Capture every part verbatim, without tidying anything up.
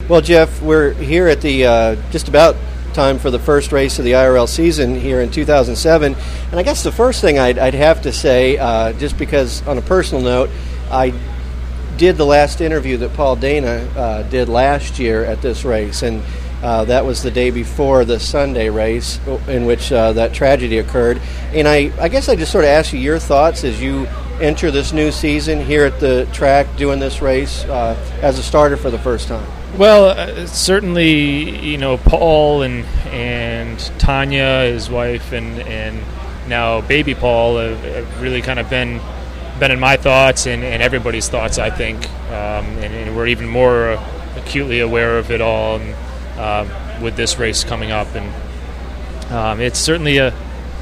Well, Jeff, we're here at the uh, just about time for the first race of the I R L season here in two thousand seven. And I guess the first thing I'd, I'd have to say, uh, just because on a personal note, I did the last interview that Paul Dana uh, did last year at this race, and uh, that was the day before the Sunday race in which uh, that tragedy occurred. And I, I guess I just sort of ask you your thoughts as you enter this new season here at the track doing this race uh, as a starter for the first time. Well, uh, certainly, you know, Paul and and Tanya, his wife, and, and now baby Paul have, have really kind of been been in my thoughts and, and everybody's thoughts, I think, um, and, and we're even more acutely aware of it all and, uh, with this race coming up. And um, it's certainly a,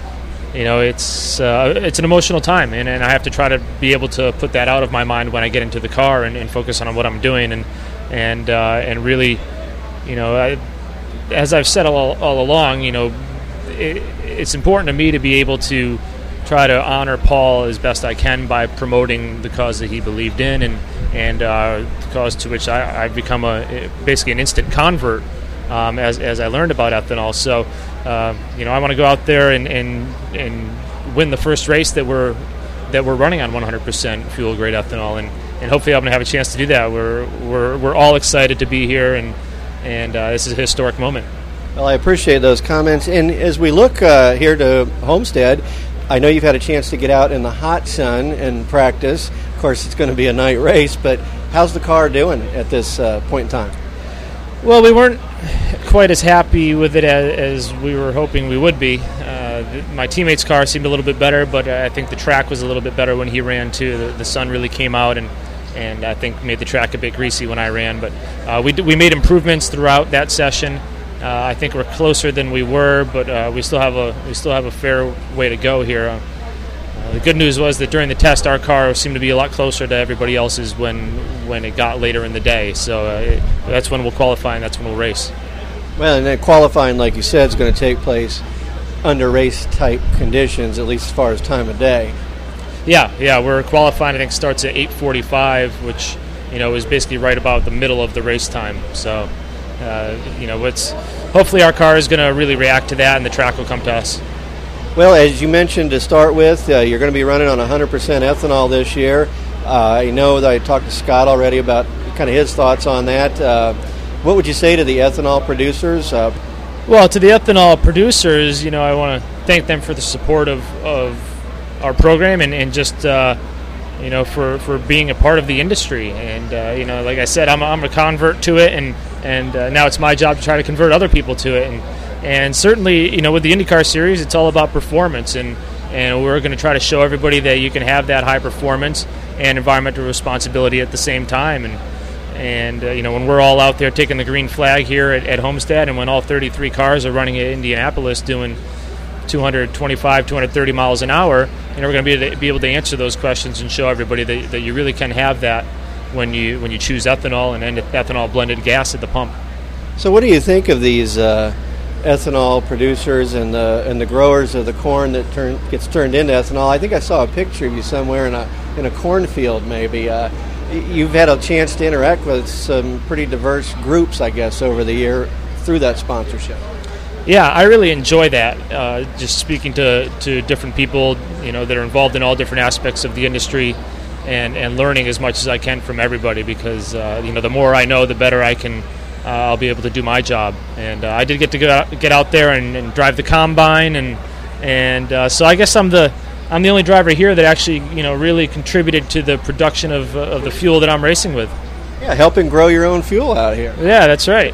you know, it's uh, it's an emotional time, and, and I have to try to be able to put that out of my mind when I get into the car and, and focus on what I'm doing and. And uh, and really, you know, I, as I've said all, all along, you know, it, it's important to me to be able to try to honor Paul as best I can by promoting the cause that he believed in, and and uh, the cause to which I, I've become a basically an instant convert um, as as I learned about ethanol. So, uh, you know, I want to go out there and, and and win the first race that we're that we're running on one hundred percent fuel grade ethanol, and. And hopefully I'm going to have a chance to do that. We're we're we're all excited to be here, and and uh, this is a historic moment. Well, I appreciate those comments. And as we look uh, here to Homestead, I know you've had a chance to get out in the hot sun and practice. Of course, it's going to be a night race, but how's the car doing at this uh, point in time? Well, we weren't quite as happy with it as, as we were hoping we would be. Uh, the, my teammate's car seemed a little bit better, but I think the track was a little bit better when he ran too. The, the sun really came out and and I think made the track a bit greasy when I ran. But uh, we d- we made improvements throughout that session. Uh, I think we're closer than we were, but uh, we still have a we still have a fair way to go here. Uh, the good news was that during the test, our car seemed to be a lot closer to everybody else's when when it got later in the day. So uh, it, that's when we'll qualify, and that's when we'll race. Well, and then qualifying, like you said, is going to take place under race-type conditions, at least as far as time of day. Yeah, yeah, we're qualifying. I think starts at eight forty-five, which you know is basically right about the middle of the race time. So, uh, you know, it's hopefully our car is going to really react to that, and the track will come to us. Well, as you mentioned to start with, uh, you're going to be running on one hundred percent ethanol this year. Uh, I know that I talked to Scott already about kind of his thoughts on that. Uh, what would you say to the ethanol producers? Uh, well, to the ethanol producers, you know, I want to thank them for the support of, of our program and, and just, uh, you know, for, for being a part of the industry. And, uh, you know, like I said, I'm, I'm a convert to it, and, and uh, now it's my job to try to convert other people to it. And, and certainly, you know, with the IndyCar Series, it's all about performance. And, and we're going to try to show everybody that you can have that high performance and environmental responsibility at the same time. And, and uh, you know, when we're all out there taking the green flag here at, at Homestead, and when all thirty-three cars are running at Indianapolis doing two twenty-five, two thirty miles an hour, you know, we're going to be able to, be able to answer those questions and show everybody that, that you really can have that when you when you choose ethanol and, and ethanol blended gas at the pump. So what do you think of these uh, ethanol producers and the and the growers of the corn that turn, gets turned into ethanol? I think I saw a picture of you somewhere in a in a cornfield maybe. Uh, you've had a chance to interact with some pretty diverse groups, I guess, over the year through that sponsorship. Yeah, I really enjoy that. Uh, just speaking to, to different people, you know, that are involved in all different aspects of the industry, and, and learning as much as I can from everybody. Because uh, you know, the more I know, the better I can. Uh, I'll be able to do my job. And uh, I did get to get out, get out there and, and drive the combine, and and uh, so I guess I'm the I'm the only driver here that actually you know really contributed to the production of uh, of the fuel that I'm racing with. Yeah, helping grow your own fuel out here. Yeah, that's right.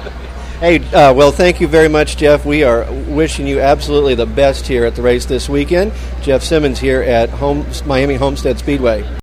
Hey, uh, well, thank you very much, Jeff. We are wishing you absolutely the best here at the race this weekend. Jeff Simmons here at Home, Miami Homestead Speedway.